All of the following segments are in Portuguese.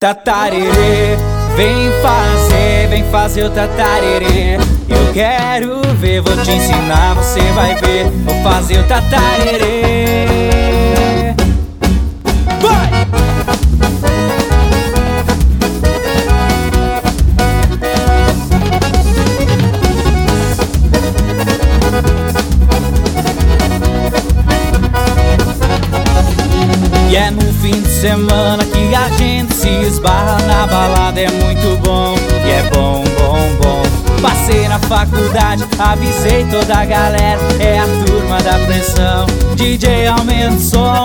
Tatarerê, vem fazer o tatarerê. Eu quero ver, vou te ensinar, você vai ver. Vou fazer o tatarerê. Vai! E é no fim de semana que a gente se esbarra na balada. É muito bom, e é bom, bom, bom. Passei na faculdade, avisei toda a galera. É a turma da pressão, DJ aumenta o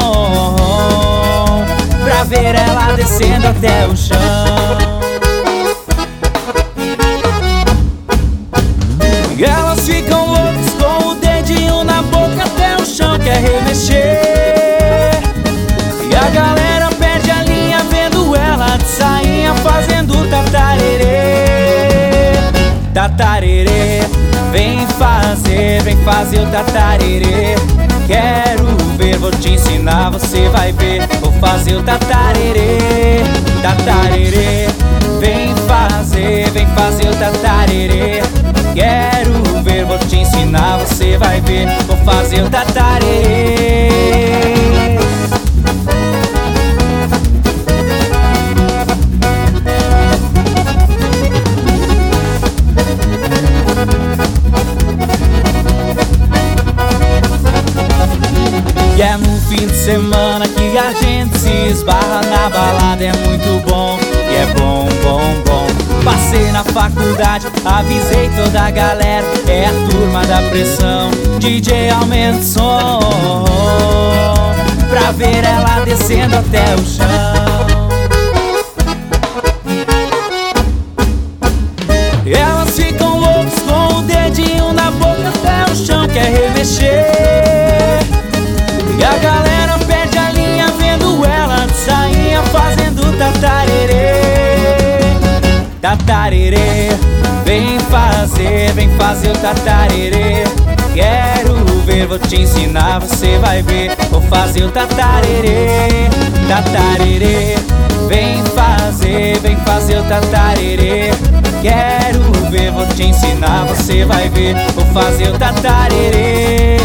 som, pra ver ela descendo até o chão. E elas ficam loucas com o dedinho na boca até o chão, quer remexer. A galera perde a linha vendo ela de sainha fazendo tatarerê. Tatarerê, vem fazer o tatarerê. Quero ver, vou te ensinar, você vai ver. Vou fazer o tatarerê. Tatarerê, vem fazer o tatarerê. Quero ver, vou te ensinar, você vai ver. Vou fazer o tatarerê. E é no fim de semana que a gente se esbarra na balada. É muito bom, e é bom, bom, bom. Passei na faculdade, avisei toda a galera. É a turma da pressão, DJ aumenta o som, pra ver ela descendo até o chão. Elas ficam loucas com o dedinho na boca até o chão, quer remexer. E a galera perde a linha vendo ela de sainha fazendo tatarerê. Tatarerê, vem fazer o tatarerê. Quero ver, vou te ensinar, você vai ver. Vou fazer o tatarerê. Tatarerê, vem fazer o tatarerê. Quero ver, vou te ensinar, você vai ver. Vou fazer o tatarerê.